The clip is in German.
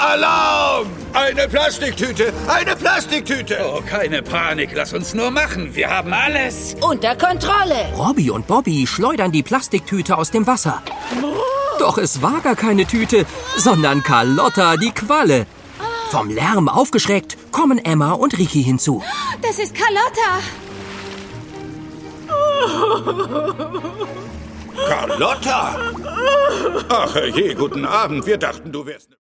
Alarm! Eine Plastiktüte! Eine Plastiktüte! Oh, keine Panik, lass uns nur machen. Wir haben alles unter Kontrolle. Robby und Bobby schleudern die Plastiktüte aus dem Wasser. Doch es war gar keine Tüte, sondern Carlotta, die Qualle. Vom Lärm aufgeschreckt kommen Emma und Ricky hinzu. Das ist Carlotta. Carlotta! Ach je, guten Abend. Wir dachten, du wärst...